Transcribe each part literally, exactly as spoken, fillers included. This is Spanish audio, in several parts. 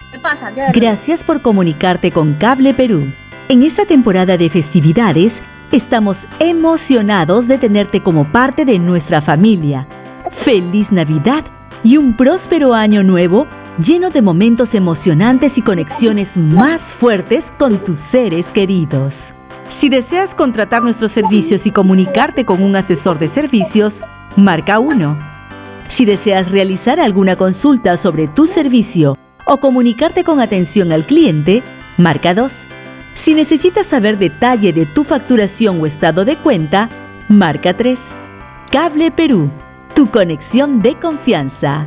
¿Qué pasa? ¿Qué? Gracias por comunicarte con Cable Perú. En esta temporada de festividades, estamos emocionados de tenerte como parte de nuestra familia. ¡Feliz Navidad y un próspero año nuevo lleno de momentos emocionantes y conexiones más fuertes con tus seres queridos! Si deseas contratar nuestros servicios y comunicarte con un asesor de servicios, marca uno. Si deseas realizar alguna consulta sobre tu servicio o comunicarte con atención al cliente, marca dos. Si necesitas saber detalle de tu facturación o estado de cuenta, marca tres. Cable Perú, tu conexión de confianza.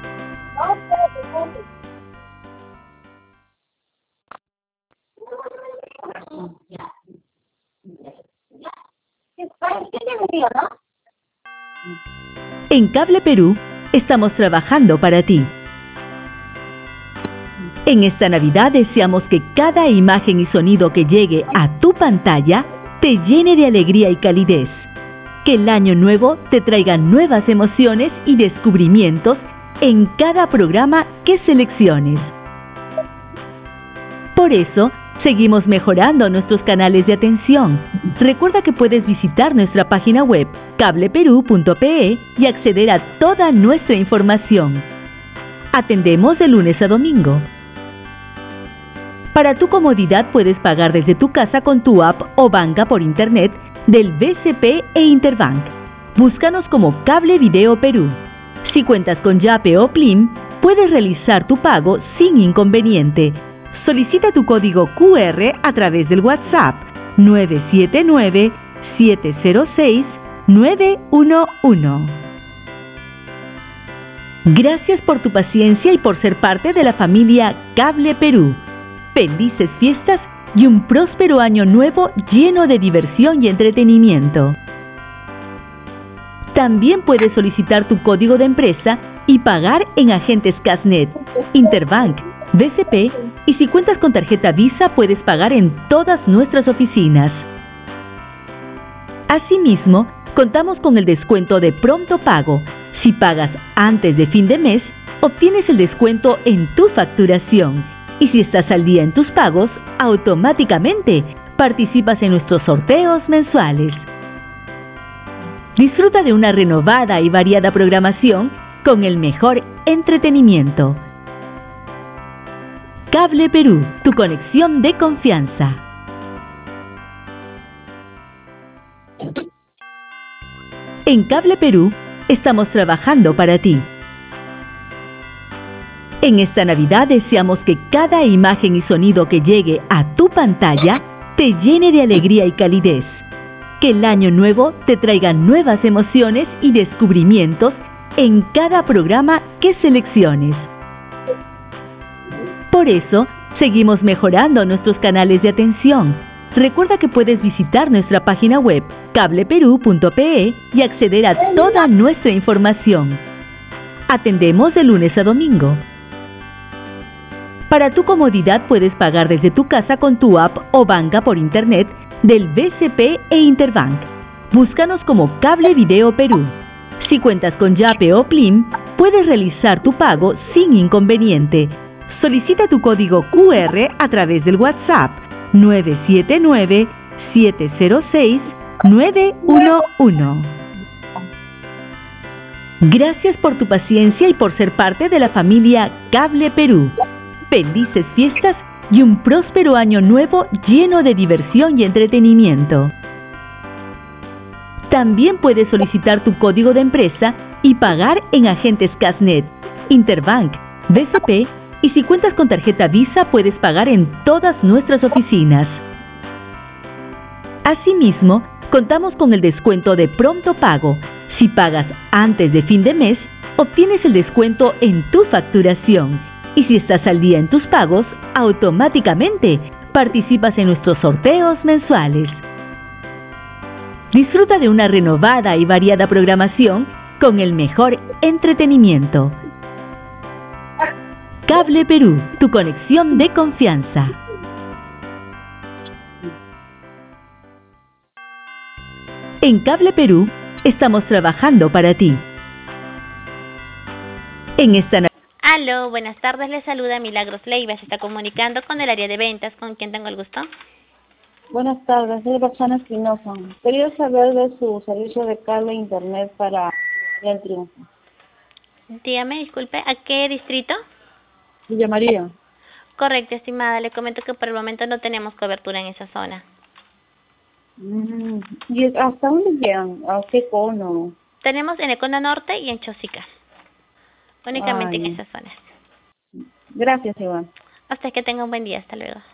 En Cable Perú, estamos trabajando para ti. En esta Navidad deseamos que cada imagen y sonido que llegue a tu pantalla te llene de alegría y calidez. Que el año nuevo te traiga nuevas emociones y descubrimientos en cada programa que selecciones. Por eso, seguimos mejorando nuestros canales de atención. Recuerda que puedes visitar nuestra página web cable perú punto pe y acceder a toda nuestra información. Atendemos de lunes a domingo. Para tu comodidad puedes pagar desde tu casa con tu app o banca por internet del B C P e Interbank. Búscanos como Cable Video Perú. Si cuentas con Yape o Plim, puedes realizar tu pago sin inconveniente. Solicita tu código cu erre a través del WhatsApp nueve siete nueve, siete cero seis, nueve uno uno. Gracias por tu paciencia y por ser parte de la familia Cable Perú. Felices fiestas y un próspero año nuevo lleno de diversión y entretenimiento. También puedes solicitar tu código de empresa y pagar en agentes Casnet, Interbank, B C P, y si cuentas con tarjeta Visa puedes pagar en todas nuestras oficinas. Asimismo, contamos con el descuento de pronto pago. Si pagas antes de fin de mes, obtienes el descuento en tu facturación. Y si estás al día en tus pagos, automáticamente participas en nuestros sorteos mensuales. Disfruta de una renovada y variada programación con el mejor entretenimiento. Cable Perú, tu conexión de confianza. En Cable Perú, estamos trabajando para ti. En esta Navidad deseamos que cada imagen y sonido que llegue a tu pantalla te llene de alegría y calidez. Que el año nuevo te traiga nuevas emociones y descubrimientos en cada programa que selecciones. Por eso, seguimos mejorando nuestros canales de atención. Recuerda que puedes visitar nuestra página web cable perú punto pe y acceder a toda nuestra información. Atendemos de lunes a domingo. Para tu comodidad puedes pagar desde tu casa con tu app o banca por internet del B C P e Interbank. Búscanos como Cable Video Perú. Si cuentas con Yape o Plim, puedes realizar tu pago sin inconveniente. Solicita tu código cu erre a través del WhatsApp nueve siete nueve, siete cero seis, nueve uno uno. Gracias por tu paciencia y por ser parte de la familia Cable Perú. Felices fiestas y un próspero año nuevo lleno de diversión y entretenimiento. También puedes solicitar tu código de empresa y pagar en agentes Casnet, Interbank, B C P, y si cuentas con tarjeta Visa puedes pagar en todas nuestras oficinas. Asimismo, contamos con el descuento de pronto pago. Si pagas antes de fin de mes, obtienes el descuento en tu facturación. Y si estás al día en tus pagos, automáticamente participas en nuestros sorteos mensuales. Disfruta de una renovada y variada programación con el mejor entretenimiento. Cable Perú, tu conexión de confianza. En Cable Perú, estamos trabajando para ti. En esta Aló, buenas tardes, le saluda Milagros Leiva, se está comunicando con el área de ventas, ¿con quién tengo el gusto? Buenas tardes, soy Roxana Espinosa. Quería saber de su servicio de cable e internet para el Triunfo. Dígame, disculpe, ¿a qué distrito? Villa María. Correcto, estimada, le comento que por el momento no tenemos cobertura en esa zona. Mm, ¿Y hasta dónde llegan? ¿A qué cono? Tenemos en Econa Norte y en Chosica, únicamente en Ay, esas zonas. gracias, Iván. Hasta que tenga un buen día, hasta luego.